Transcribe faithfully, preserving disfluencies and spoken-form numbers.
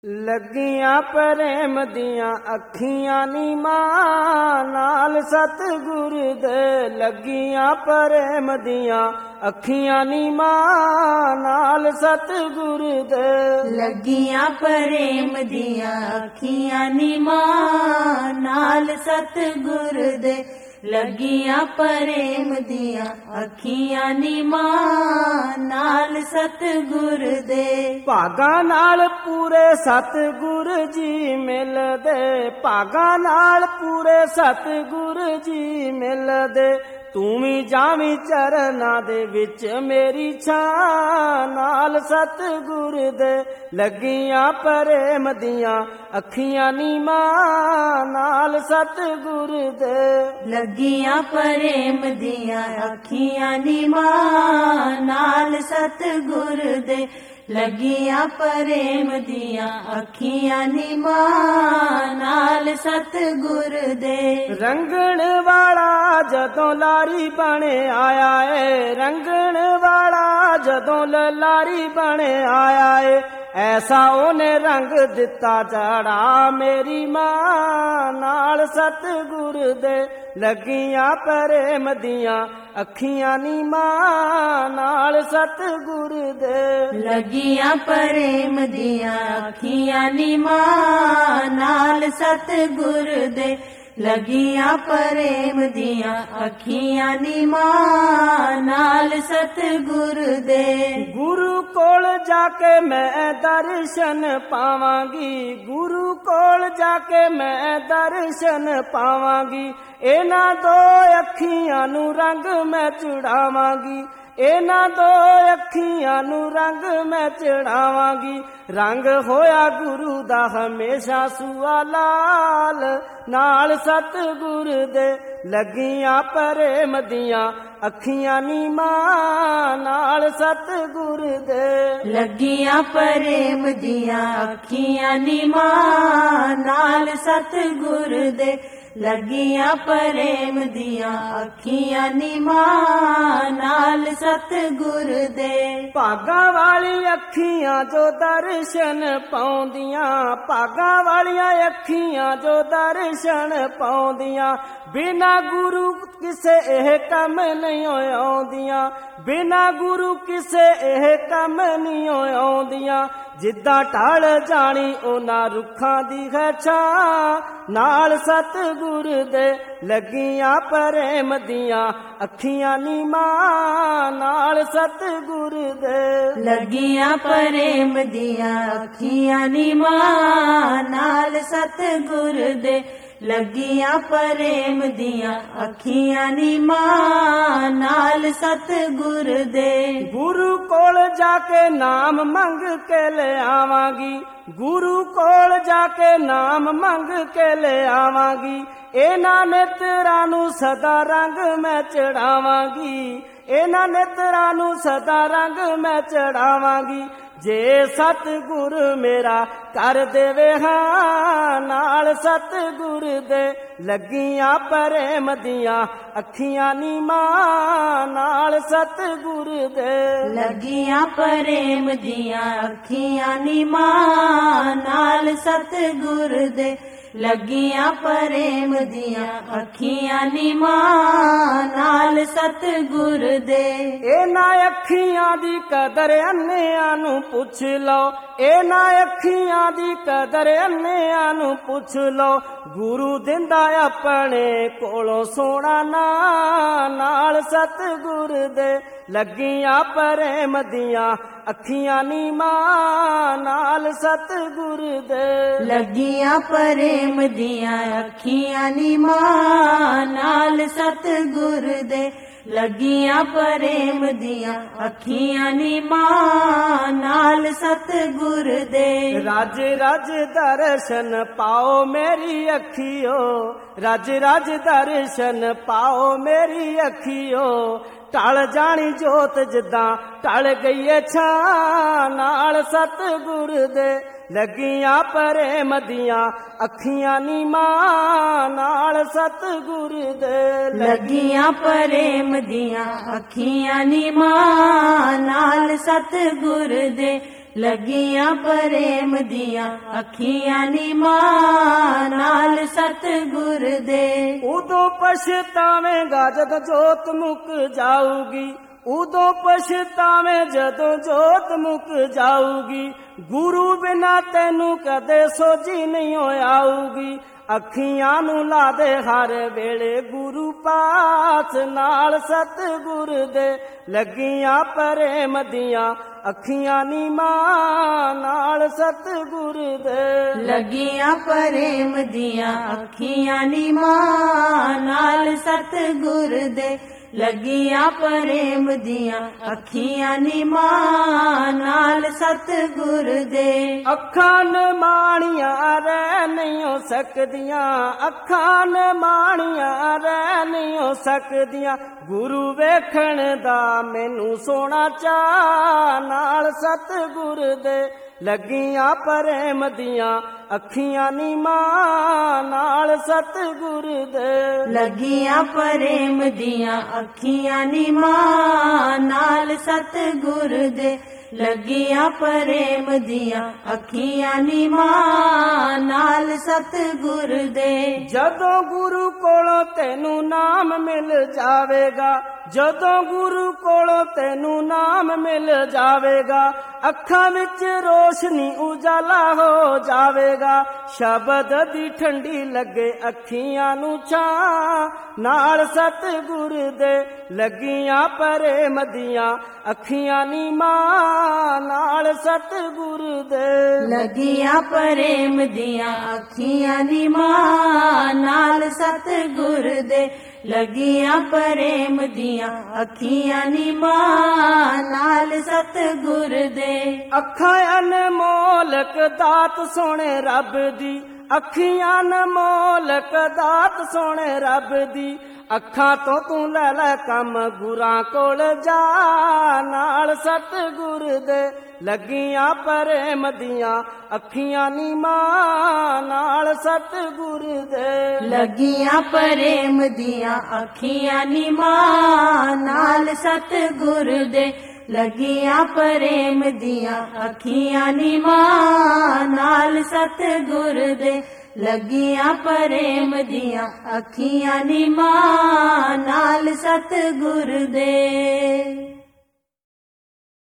ਲੱਗੀਆਂ ਪ੍ਰੇਮ ਦੀਆਂ ਅੱਖੀਆਂ ਨੀ ਮਾਂ ਨਾਲ ਸਤਿਗੁਰ ਦੇ। ਲੱਗੀਆਂ ਪ੍ਰੇਮ ਦੀਆਂ ਅੱਖੀਆਂ ਨੀ ਮਾਂ ਨਾਲ ਸਤਿਗੁਰ ਦੇ। ਲੱਗੀਆਂ ਪ੍ਰੇਮ ਦੀਆਂ ਅੱਖੀਆਂ ਨੀ ਮਾਂ ਨਾਲ ਸਤਿਗੁਰ ਦੇ। ਲੱਗੀਆਂ ਪ੍ਰੇਮ ਦੀਆਂ ਅੱਖੀਆਂ ਨੀ ਮਾਂ ਨਾਲ ਸਤਿਗੁਰ ਦੇ। ਭਾਗਾਂ ਨਾਲ ਪੂਰੇ ਸਤਿਗੁਰ ਜੀ ਮਿਲਦੇ। ਭਾਗਾਂ ਨਾਲ ਪੂਰੇ ਸਤਿਗੁਰ ਜੀ ਮਿਲਦੇ। ਤੂੰ ਵੀ ਜਾਵੀਂ ਚਰਨਾਂ ਦੇ ਵਿੱਚ ਮੇਰੀ ਛਾਂ ਨਾਲ ਸਤਿਗੁਰ ਦੇ। ਲੱਗੀਆਂ ਪ੍ਰੇਮ ਦੀਆਂ ਅੱਖੀਆਂ ਨੀ ਮਾਂ ਨਾਲ ਸਤਿਗੁਰ ਦੇ। ਲੱਗੀਆਂ ਪ੍ਰੇਮ ਦੀਆਂ ਅੱਖੀਆਂ ਨੀ ਮਾਂ ਨਾਲ ਸਤਿਗੁਰ ਦੇ। ਲੱਗੀਆਂ ਪ੍ਰੇਮ ਦੀਆਂ ਅੱਖੀਆਂ ਨੀ ਮਾਂ ਨਾਲ ਸਤਿਗੁਰ ਦੇ। ਰੰਗਣ ਵਾਲਾ ਜਦੋਂ ਲਾਰੀ ਬਣ ਆਇਆ ਏ। ਰੰਗਣ ਵਾਲਾ ਜਦੋਂ ਲਾਰੀ ਬਣ ਆਇਆ ਏ। ਐਸਾ ਉਹਨੇ ਰੰਗ ਦਿੱਤਾ ਜੜਾ ਮੇਰੀ ਮਾਂ ਨਾਲ ਸਤਿਗੁਰ ਦੇ। ਲੱਗੀਆਂ ਪ੍ਰੇਮ ਦੀਆਂ ਅੱਖੀਆਂ ਨੀ ਮਾਂ ਨਾਲ ਸਤਿਗੁਰ ਦੇ। ਲੱਗੀਆਂ ਪ੍ਰੇਮ ਦੀਆਂ ਅੱਖੀਆਂ ਨੀ ਮਾਂ ਨਾਲ ਸਤਿਗੁਰ ਦੇ। ਲੱਗੀਆਂ ਪ੍ਰੇਮ ਦੀਆਂ ਅੱਖੀਆਂ ਨੀ ਮਾਂ ਨਾਲ ਸਤਿਗੁਰ ਦੇ। ਗੁਰੂ ਕੋਲ ਜਾ ਕੇ ਮੈਂ ਦਰਸ਼ਨ ਪਾਵਾਂਗੀ। ਗੁਰੂ ਕੋਲ ਜਾ ਕੇ ਮੈਂ ਦਰਸ਼ਨ ਪਾਵਾਂਗੀ। ਇਹਨਾਂ ਦੋ ਅੱਖੀਆਂ ਨੂੰ ਰੰਗ ਮੈਂ ਚੜਾਵਾਂਗੀ। ਇਹਨਾਂ ਦੋ ਅੱਖੀਆਂ ਨੂੰ ਰੰਗ ਮੈਂ ਚੜਾਵਾਂਗੀ। ਰੰਗ ਹੋਇਆ ਗੁਰੂ ਦਾ ਹਮੇਸ਼ਾ ਸੂਆ ਲਾਲ ਨਾਲ ਸਤਿਗੁਰ ਦੇ। ਲੱਗੀਆਂ ਪ੍ਰੇਮ ਦੀਆਂ ਅੱਖੀਆਂ ਨੀ ਮਾਂ ਨਾਲ ਸਤਿਗੁਰ ਦੇ। ਲੱਗੀਆਂ ਪ੍ਰੇਮ ਦੀਆਂ ਅੱਖੀਆਂ ਨੀ ਮਾਂ ਨਾਲ ਸਤਿਗੁਰ ਦੇ। ਲੱਗੀਆਂ ਪ੍ਰੇਮ ਦੀਆਂ ਅੱਖੀਆਂ ਨੀ ਮਾਂ ਨਾਲ ਸਤਿਗੁਰ ਦੇ। ਭਾਗਾਂ ਵਾਲੀ ਅੱਖੀਆਂ ਜੋ ਦਰਸ਼ਨ ਪਾਉਂਦੀਆਂ। ਭਾਗਾਂ ਵਾਲੀਆਂ ਅੱਖੀਆਂ ਜੋ ਦਰਸ਼ਨ ਪਾਉਂਦੀਆਂ। ਬਿਨਾ ਗੁਰੂ ਕਿਸੇ ਇਹ ਕੰਮ ਨਹੀਂ ਆਉਂਦੀਆਂ। ਬਿਨਾ ਗੁਰੂ ਕਿਸੇ ਇਹ ਕੰਮ ਨਹੀਂ ਆਉਂਦੀਆਂ। ਜਿੱਦਾਂ ਢਲ ਜਾਣੀ ਉਹਨਾਂ ਰੁੱਖਾਂ ਦੀ ਹੈ ਛਾਂ ਨਾਲ ਸਤਿਗੁਰ ਦੇ। ਲੱਗੀਆਂ ਪ੍ਰੇਮ ਦੀਆਂ ਅੱਖੀਆਂ ਨੀ ਮਾਂ ਨਾਲ ਸਤਿਗੁਰ ਦੇ। ਲੱਗੀਆਂ ਪ੍ਰੇਮ ਦੀਆਂ ਅੱਖੀਆਂ ਨੀ ਮਾਂ ਨਾਲ ਸਤਿਗੁਰ ਦੇ। ਲੱਗੀਆਂ ਪ੍ਰੇਮ ਦੀਆਂ ਅੱਖੀਆਂ ਨੀ ਮਾਂ ਨਾਲ ਸਤਿਗੁਰ ਦੇ। ਗੁਰੂ ਕੋਲ ਜਾ ਕੇ ਨਾਮ ਮੰਗ ਕੇ ਲਿਆਵਾਂਗੀ। ਗੁਰੂ ਕੋਲ ਜਾ ਕੇ ਨਾਮ ਮੰਗ ਕੇ ਲਿਆਵਾਂਗੀ। ਇਹਨਾਂ ਨੇਤਰਾਂ ਨੂੰ ਸਦਾ ਰੰਗ ਮੈਂ ਚੜਾਵਾਂਗੀ। ਇਹਨਾਂ ਨੇਤਰਾਂ ਨੂੰ ਸਦਾ ਰੰਗ ਮੈਂ ਚੜਾਵਾਂਗੀ। ਜੇ ਸਤਿਗੁਰ ਮੇਰਾ ਕਰ ਦੇਵੇ ਹਾਂ ਨਾਲ ਸਤਿਗੁਰ ਦੇ। ਲੱਗੀਆਂ ਪ੍ਰੇਮ ਦੀਆਂ ਅੱਖੀਆਂ ਨੀ ਮਾਂ ਨਾਲ ਸਤਿਗੁਰ ਦੇ। ਲੱਗੀਆਂ ਪ੍ਰੇਮ ਦੀਆਂ ਅੱਖੀਆਂ ਨੀ ਮਾਂ ਨਾਲ ਸਤਿਗੁਰ ਦੇ। ਲੱਗੀਆਂ ਪ੍ਰੇਮ ਦੀਆਂ ਅੱਖੀਆਂ ਨੀ ਮਾਂ ਨਾਲ ਸਤਿਗੁਰ ਦੇ। ਇਹਨਾਂ ਅੱਖੀਆਂ ਦੀ ਕਦਰ ਅੰਨਿਆਂ ਨੂੰ ਪੁੱਛ ਲਓ। ਇਹਨਾਂ ਅੱਖੀਆਂ ਦੀ ਕਦਰ ਅੰਨਿਆਂ ਨੂੰ ਪੁੱਛ ਲਓ। ਗੁਰੂ ਦਿੰਦਾ ਆਪਣੇ ਕੋਲੋਂ ਸੋਹਣਾ ਨਾਂ ਨਾਲ ਸਤਿਗੁਰ ਦੇ। ਲੱਗੀਆਂ ਪ੍ਰੇਮ ਦੀਆਂ ਅੱਖੀਆਂ ਨੀ ਮਾਂ ਨਾਲ ਸਤਿਗੁਰ ਦੇ। ਲੱਗੀਆਂ ਪ੍ਰੇਮ ਦੀਆਂ ਅੱਖੀਆਂ ਨੀ ਮਾਂ ਨਾਲ ਸਤਿਗੁਰ ਦੇ। ਲੱਗੀਆਂ ਪ੍ਰੇਮ ਦੀਆਂ ਅੱਖੀਆਂ ਨੀ ਮਾਂ ਨਾਲ ਸਤਿਗੁਰ ਦੇ। ਰਜ ਰਜ ਦਰਸ਼ਨ ਪਾਓ ਮੇਰੀ ਅੱਖੀਓ। ਰਜ ਰਜ ਦਰਸ਼ਨ ਪਾਓ ਮੇਰੀ ਅੱਖੀਓ। ਢਲ ਜਾਣੀ ਜੋਤ ਜਿੱਦਾਂ ਢਲ ਗਈ ਏ ਛਾਂ ਨਾਲ ਸਤਿਗੁਰ ਦੇ। ਲੱਗੀਆਂ ਪ੍ਰੇਮ ਦੀਆਂ ਅੱਖੀਆਂ ਨੀ ਮਾਂ ਨਾਲ ਸਤਿਗੁਰ ਦੇ। ਲੱਗੀਆਂ ਪ੍ਰੇਮ ਦੀਆਂ ਅੱਖੀਆਂ ਨੀ ਮਾਂ ਨਾਲ ਸਤਿਗੁਰ ਦੇ। ਲੱਗੀਆਂ ਪ੍ਰੇਮ ਦੀਆਂ ਅੱਖੀਆਂ ਨੀ ਮਾਂ ਨਾਲ ਸਤਿਗੁਰ ਦੇ। ਉਦੋਂ ਪਛਤਾਵੇਂਗਾ ਜਦ ਜੋਤ ਮੁੱਕ ਜਾਊਗੀ, ਉਦੋਂ ਪਛਤਾਵੇਂ ਜਦੋਂ ਜੋਤ ਮੁੱਕ ਜਾਊਗੀ। ਗੁਰੂ ਬਿਨਾ ਤੈਨੂੰ ਕਦੇ ਸੋਝੀ ਨਹੀਂ ਆਊਗੀ। ਅੱਖੀਆਂ ਨੂੰ ਲਾ ਦੇ ਹਰ ਵੇਲੇ ਗੁਰੂ ਪਾਸ, ਨਾਲ ਸਤਿਗੁਰ ਦੇ ਲੱਗੀਆਂ ਪ੍ਰੇਮ ਦੀਆਂ ਅੱਖੀਆਂ ਨੀ ਮਾਂ ਨਾਲ ਸਤਿਗੁਰ ਦੇ। ਲੱਗੀਆਂ ਪ੍ਰੇਮ ਦੀਆਂ ਅੱਖੀਆਂ ਨੀ ਮਾਂ ਨਾਲ ਸਤਿਗੁਰ ਦੇ। ਲੱਗੀਆਂ ਪ੍ਰੇਮ ਦੀਆਂ ਅੱਖੀਆਂ ਨੀ ਮਾਂ ਨਾਲ ਸਤਿਗੁਰ ਦੇ। ਅੱਖਾਂ ਨਮਾਣੀਆਂ ਰਹਿ ਨਹੀਂ ਹੋ ਸਕਦੀਆਂ, ਅੱਖਾਂ ਨਮਾਣੀਆਂ ਰਹਿ ਨਹੀਂ ਹੋ ਸਕਦੀਆਂ। ਗੁਰੂ ਵੇਖਣ ਦਾ ਮੈਨੂੰ ਸੋਹਣਾ ਚਾਅ, ਨਾਲ ਸਤਿਗੁਰ ਦੇ ਲੱਗੀਆਂ ਪ੍ਰੇਮ ਦੀਆਂ ਅੱਖੀਆਂ ਨੀ ਮਾਂ ਨਾਲ ਸਤਿਗੁਰ ਦੇ। ਲੱਗੀਆਂ ਪ੍ਰੇਮ ਦੀਆਂ ਅੱਖੀਆਂ ਨੀ ਮਾਂ ਨਾਲ ਸਤਿਗੁਰ ਦੇ। ਲੱਗੀਆਂ ਪ੍ਰੇਮ ਦੀਆਂ ਅੱਖੀਆਂ ਨੀ ਮਾਂ ਨਾਲ ਸਤਿਗੁਰ ਦੇ। ਜਦੋਂ ਗੁਰੂ ਕੋਲੋਂ ਤੈਨੂੰ ਨਾਮ ਮਿਲ ਜਾਵੇਗਾ, ਜਦੋਂ ਗੁਰੂ ਕੋਲੋਂ ਤੈਨੂੰ ਨਾਮ ਮਿਲ ਜਾਵੇਗਾ। ਅੱਖਾਂ ਵਿੱਚ ਰੋਸ਼ਨੀ ਉਜਾਲਾ ਹੋ ਜਾਵੇਗਾ, ਸ਼ਬਦ ਦੀ ਠੰਡੀ ਲੱਗੇ ਅੱਖੀਆਂ ਨੂੰ ਛਾਂ, ਨਾਲ ਸਤਿਗੁਰ ਦੇ ਲੱਗੀਆਂ ਪ੍ਰੇਮ ਦੀਆਂ ਅੱਖੀਆਂ ਨੀ ਮਾਂ ਨਾਲ ਸਤਿਗੁਰ ਦੇ। ਲੱਗੀਆਂ ਪ੍ਰੇਮ ਦੀਆਂ ਅੱਖੀਆਂ ਨੀ ਮਾਂ ਨਾਲ ਸਤਿਗੁਰ ਦੇ। ਲੱਗੀਆਂ ਪ੍ਰੇਮ ਦੀਆਂ ਅੱਖੀਆਂ ਨੀ ਮਾਂ ਨਾਲ ਸਤਿਗੁਰ ਦੇ। ਅੱਖਾਂ ਅਨਮੋਲਕ ਦਾਤ ਸੋਹਣੇ ਰੱਬ ਦੀ, ਅੱਖੀਆਂ ਅਨਮੋਲਕ ਦਾਤ ਸੋਹਣੇ ਰੱਬ ਦੀ। ਅੱਖਾਂ ਤੋਂ ਤੂੰ ਲੈ ਲੈ ਕੰਮ ਗੁਰਾਂ ਕੋਲ ਜਾ, ਨਾਲ ਸਤਿਗੁਰ ਦੇ ਲੱਗੀਆਂ ਪ੍ਰੇਮ ਦੀਆਂ ਅੱਖੀਆਂ ਨੀ ਮਾਂ ਨਾਲ ਸਤਿਗੁਰ ਦੇ। ਲੱਗੀਆਂ ਪ੍ਰੇਮ ਦੀਆਂ ਅੱਖੀਆਂ ਨੀ ਮਾਂ ਨਾਲ ਸਤਿਗੁਰ ਦੇ। ਲੱਗੀਆਂ ਪ੍ਰੇਮ ਦੀਆਂ ਅੱਖੀਆਂ ਨੀ ਮਾਂ ਨਾਲ ਸਤਿਗੁਰ ਦੇ। ਲੱਗੀਆਂ ਪ੍ਰੇਮ ਦੀਆਂ ਅੱਖੀਆਂ ਨੀ ਮਾਂ ਨਾਲ ਸਤਿਗੁਰ ਦੇ।